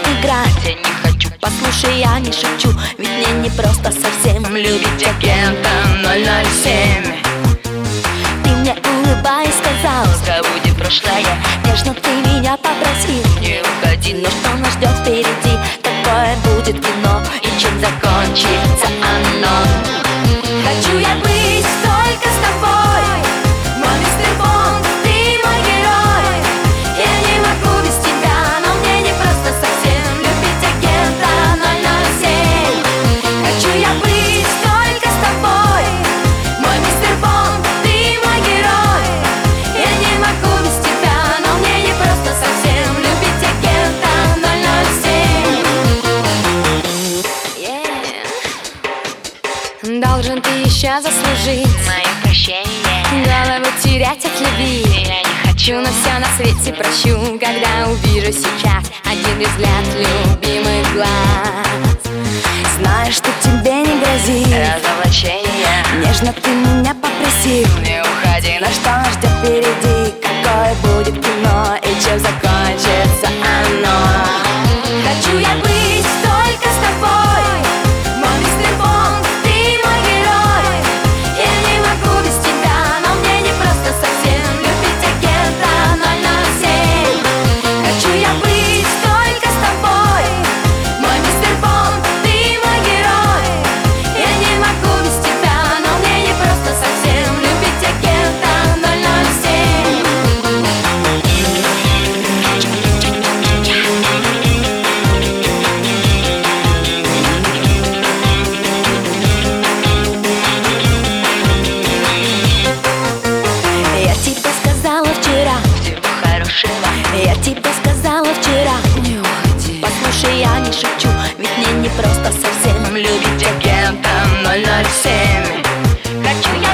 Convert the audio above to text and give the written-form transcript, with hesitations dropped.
играть. Я не хочу, послушай, я не шучу, ведь мне не просто совсем любить агента 007. Ты мне улыбаясь сказал, забудь прошлое, нежно ты меня попросил не уходи, но что нас ждет впереди, какое будет кино и чем закончится оно. Хочу я быть только с тобой, мой мистер Бонд, ты мой герой. Я не могу без тебя, но мне не просто совсем любить агента 007. Хочу я быть только с тобой, мой мистер Бонд, ты мой герой. Я не могу без тебя, но мне не просто совсем любить агента 007. Должен ты еще заслужить мое прощение, голову терять от любви. я не хочу, Но все на свете прощу, когда увижу сейчас один взгляд любимых глаз. Знаю, что тебе не грозит разоблачение. нежно ты меня попросил Не уходи, но что нас ждет впереди, какое будет кино и чем закончится оно. Хочу я быть только с тобой, мой мистер Бонд, ты мой герой. Я не могу без тебя, но мне не просто совсем любить агента 007. Хочу я быть только с тобой, мой мистер Бонд, ты мой герой. Я не могу без тебя, но мне не просто совсем любить агента 007. Я тебе сказала вчера, всего хорошего. я тебе сказала вчера, Не уходи, послушай, я не шучу, ведь мне не просто совсем любить агента 007. Хочу я